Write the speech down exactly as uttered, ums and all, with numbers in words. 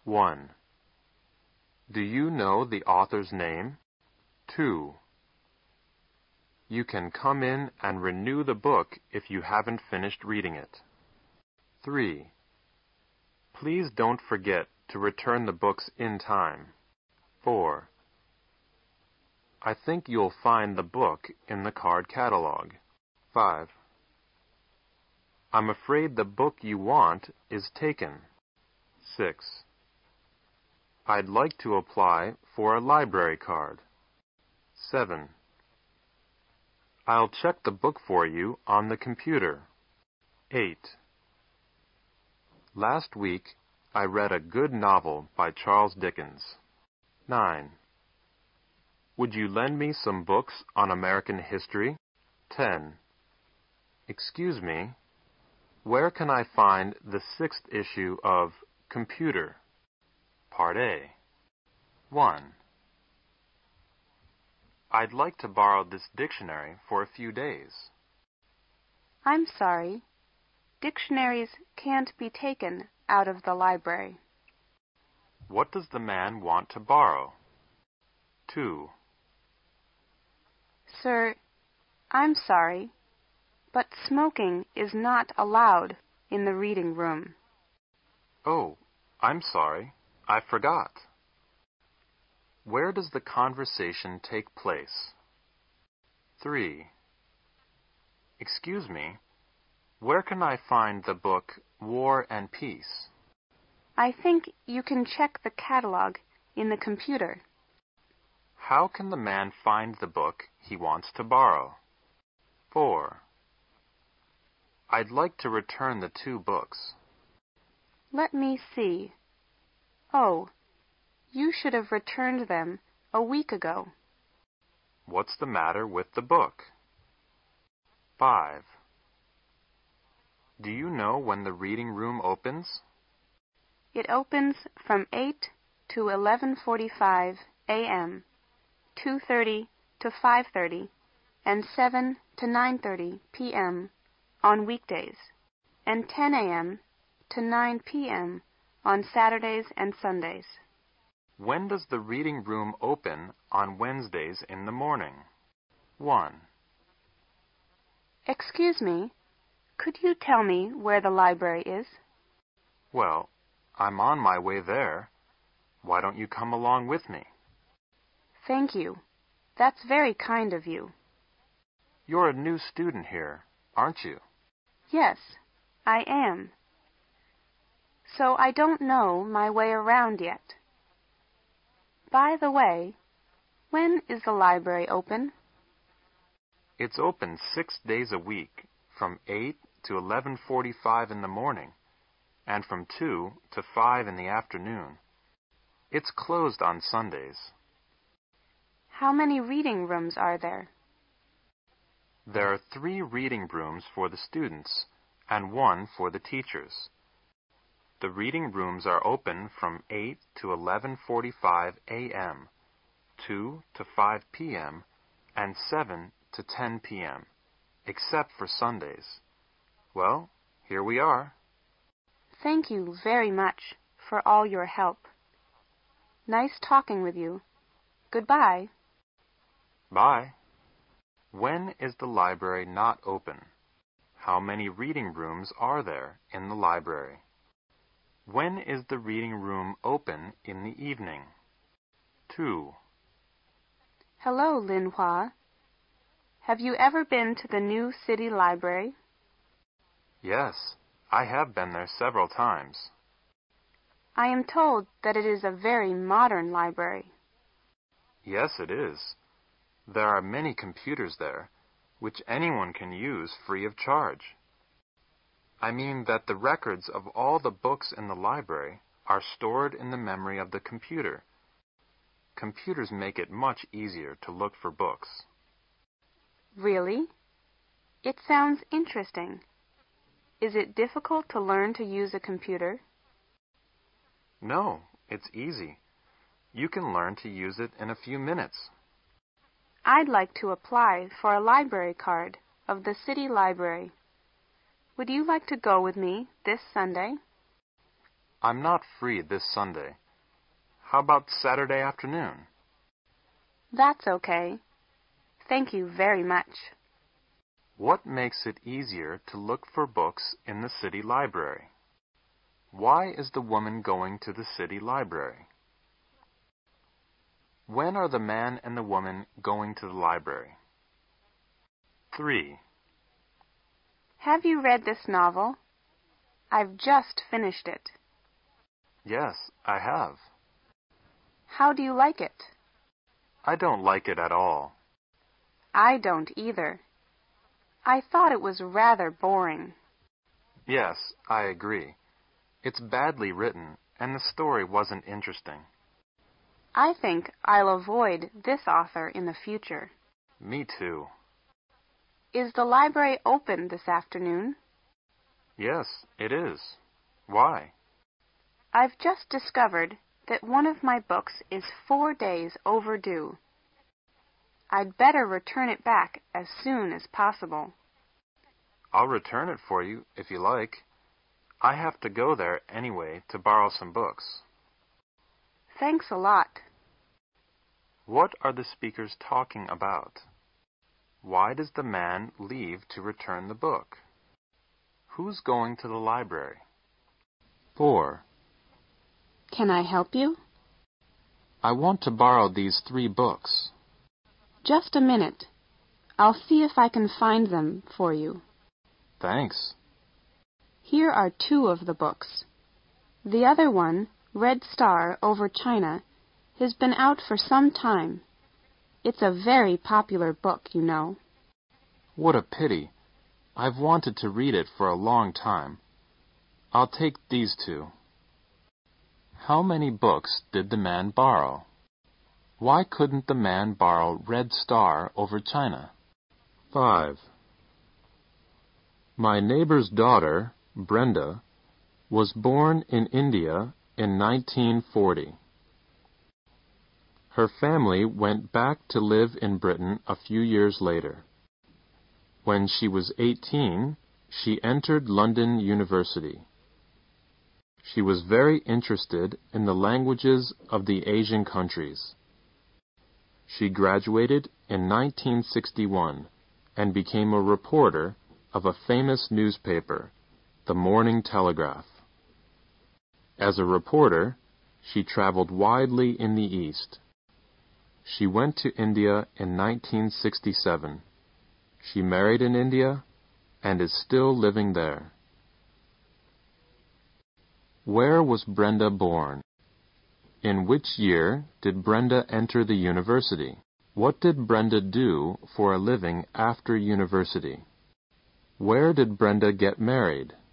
one. Do you know the author's name? two. You can come in and renew the book if you haven't finished reading it. three. Please don't forget to return the books in time. four. I think you'll find the book in the card catalog. five. I'm afraid the book you want is taken. six. I'd like to apply for a library card. seven. I'll check the book for you on the computer. eight. Last week, I read a good novel by Charles Dickens. nine. Would you lend me some books on American history? ten. Excuse me, where can I find the sixth issue of Computer? Part A. one. I'd like to borrow this dictionary for a few days. I'm sorry. Dictionaries can't be taken out of the library. What does the man want to borrow? two. Sir, I'm sorry, but smoking is not allowed in the reading room. Oh, I'm sorry. I forgot. Where does the conversation take place? three. Excuse me, where can I find the book War and Peace? I think you can check the catalog in the computer. How can the man find the book he wants to borrow? four. I'd like to return the two books. Let me see. Oh, you should have returned them a week ago. What's the matter with the book? five. Do you know when the reading room opens? It opens from eight to eleven forty-five a m, two thirty to five thirty, and seven to nine thirty p m on weekdays, and ten a m to nine p m on Saturdays and Sundays. When does the reading room open on Wednesdays in the morning? one. Excuse me, could you tell me where the library is? Well, I'm on my way there. Why don't you come along with me? Thank you. That's very kind of you. You're a new student here, aren't you? Yes, I am. So I don't know my way around yet. By the way, when is the library open? It's open six days a week, from eight to eleven forty-five in the morning, and from two to five in the afternoon. It's closed on Sundays. How many reading rooms are there? There are three reading rooms for the students and one for the teachers. The reading rooms are open from eight to eleven forty-five a m, two to five p m, and seven to ten p m, except for Sundays. Well, here we are. Thank you very much for all your help. Nice talking with you. Goodbye. Bye. When is the library not open? How many reading rooms are there in the library? When is the reading room open in the evening? two. Hello, Lin Hua. Have you ever been to the new city library? Yes, I have been there several times. I am told that it is a very modern library. Yes, it is. There are many computers there, which anyone can use free of charge. I mean that the records of all the books in the library are stored in the memory of the computer. Computers make it much easier to look for books. Really? It sounds interesting. Is it difficult to learn to use a computer? No, it's easy. You can learn to use it in a few minutes. I'd like to apply for a library card of the city library. Would you like to go with me this Sunday? I'm not free this Sunday. How about Saturday afternoon? That's okay. Thank you very much. What makes it easier to look for books in the city library? Why is the woman going to the city library? When are the man and the woman going to the library? three. Have you read this novel? I've just finished it. Yes, I have. How do you like it? I don't like it at all. I don't either. I thought it was rather boring. Yes, I agree. It's badly written, and the story wasn't interesting. I think I'll avoid this author in the future. Me too. Is the library open this afternoon? Yes, it is. Why? I've just discovered that one of my books is four days overdue. I'd better return it back as soon as possible. I'll return it for you if you like. I have to go there anyway to borrow some books. Thanks a lot. What are the speakers talking about? Why does the man leave to return the book? Who's going to the library? four. Can I help you? I want to borrow these three books. Just a minute. I'll see if I can find them for you. Thanks. Here are two of the books. The other one, Red Star Over China, has been out for some time. It's a very popular book, you know. What a pity. I've wanted to read it for a long time. I'll take these two. How many books did the man borrow? Why couldn't the man borrow Red Star Over China? five. My neighbor's daughter, Brenda, was born in India in nineteen forty. Her family went back to live in Britain a few years later. When she was eighteen, she entered London University. She was very interested in the languages of the Asian countries. She graduated in nineteen sixty-one and became a reporter of a famous newspaper, the Morning Telegraph. As a reporter, she traveled widely in the East. She went to India in nineteen sixty-seven. She married in India and is still living there. Where was Brenda born? In which year did Brenda enter the university? What did Brenda do for a living after university? Where did Brenda get married?